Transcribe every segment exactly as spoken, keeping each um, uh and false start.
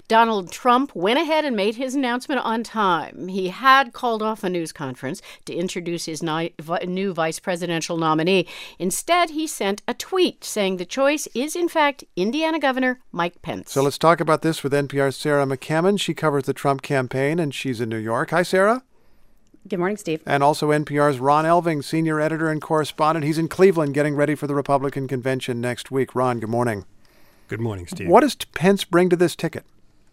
Donald Trump went ahead and made his announcement on time. He had called off a news conference to introduce his ni- new vice presidential nominee. Instead, he sent a tweet saying the choice is, in fact, Indiana Governor Mike Pence. So let's talk about this with N P R's Sarah McCammon. She covers the Trump campaign, and she's in New York. Hi, Sarah. Good morning, Steve. And also N P R's Ron Elving, senior editor and correspondent. He's in Cleveland getting ready for the Republican convention next week. Ron, good morning. Good morning, Steve. What does Pence bring to this ticket?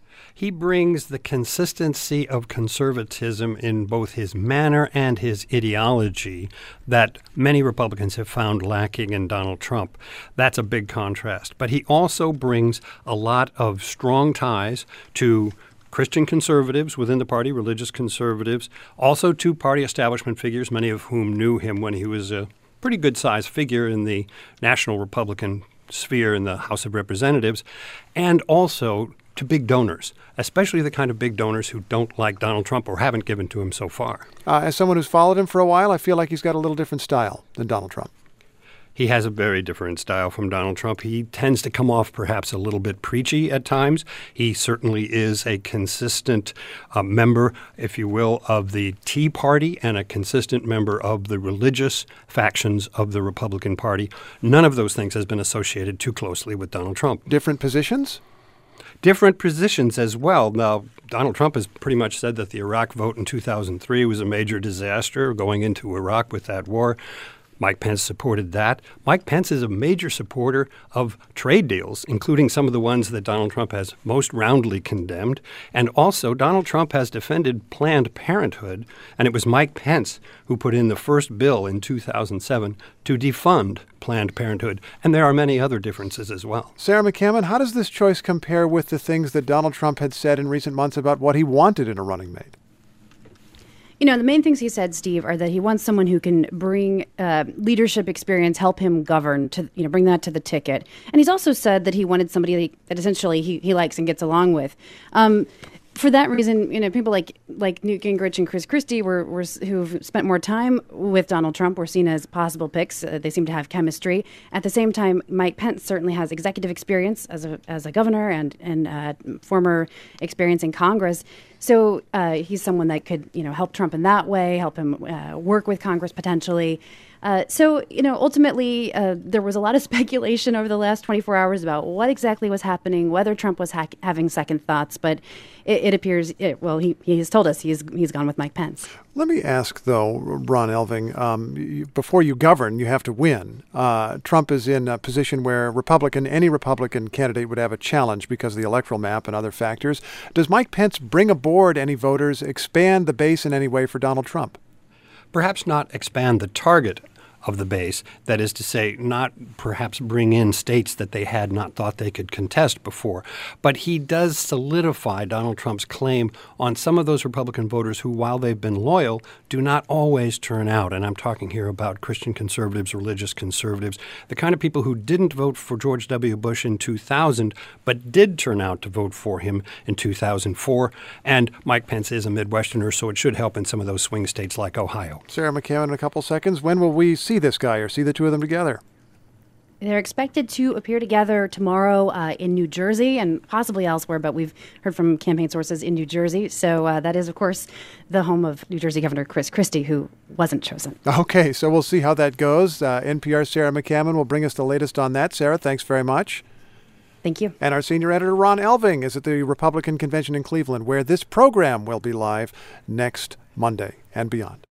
He brings the consistency of conservatism in both his manner and his ideology that many Republicans have found lacking in Donald Trump. That's a big contrast. But he also brings a lot of strong ties to Christian conservatives within the party, religious conservatives, also to party establishment figures, many of whom knew him when he was a pretty good-sized figure in the national Republican sphere in the House of Representatives, and also to big donors, especially the kind of big donors who don't like Donald Trump or haven't given to him so far. Uh, as someone who's followed him for a while, I feel like he's got a little different style than Donald Trump. He has a very different style from Donald Trump. He tends to come off perhaps a little bit preachy at times. He certainly is a consistent uh, member, if you will, of the Tea Party and a consistent member of the religious factions of the Republican Party. None of those things has been associated too closely with Donald Trump. Different positions? Different positions as well. Now, Donald Trump has pretty much said that the Iraq vote in two thousand three was a major disaster, going into Iraq with that war. Mike Pence supported that. Mike Pence is a major supporter of trade deals, including some of the ones that Donald Trump has most roundly condemned. And also, Donald Trump has defended Planned Parenthood, and it was Mike Pence who put in the first bill in two thousand seven to defund Planned Parenthood. And there are many other differences as well. Sarah McCammon, how does this choice compare with the things that Donald Trump had said in recent months about what he wanted in a running mate? You know, the main things he said, Steve, are that he wants someone who can bring uh, leadership experience, help him govern, to you know, bring that to the ticket. And he's also said that he wanted somebody that essentially he, he likes and gets along with. Um, for that reason, you know, people like like Newt Gingrich and Chris Christie were, were who've spent more time with Donald Trump were seen as possible picks. Uh, they seem to have chemistry. At the same time, Mike Pence certainly has executive experience as a as a governor and and uh, former experience in Congress. So uh, he's someone that could, you know, help Trump in that way, help him uh, work with Congress potentially. Uh, so, you know, ultimately, uh, there was a lot of speculation over the last twenty-four hours about what exactly was happening, whether Trump was ha- having second thoughts. But it, it appears, it, well, he, he has told us he's he's gone with Mike Pence. Let me ask, though, Ron Elving, um, you, before you govern, you have to win. Uh, Trump is in a position where Republican, any Republican candidate would have a challenge because of the electoral map and other factors. Does Mike Pence bring aboard any voters, expand the base in any way for Donald Trump? Perhaps not expand the target of the base, that is to say, not perhaps bring in states that they had not thought they could contest before. But he does solidify Donald Trump's claim on some of those Republican voters who, while they've been loyal, do not always turn out. And I'm talking here about Christian conservatives, religious conservatives, the kind of people who didn't vote for George W. Bush in two thousand, but did turn out to vote for him in two thousand four. And Mike Pence is a Midwesterner, so it should help in some of those swing states like Ohio. Sarah McCammon, in a couple seconds, when will we see this guy or see the two of them together? They're expected to appear together tomorrow uh, in New Jersey and possibly elsewhere, but we've heard from campaign sources in New Jersey. So uh, that is, of course, the home of New Jersey Governor Chris Christie, who wasn't chosen. Okay, so we'll see how that goes. Uh, N P R's Sarah McCammon will bring us the latest on that. Sarah, thanks very much. Thank you. And our senior editor, Ron Elving, is at the Republican convention in Cleveland, where this program will be live next Monday and beyond.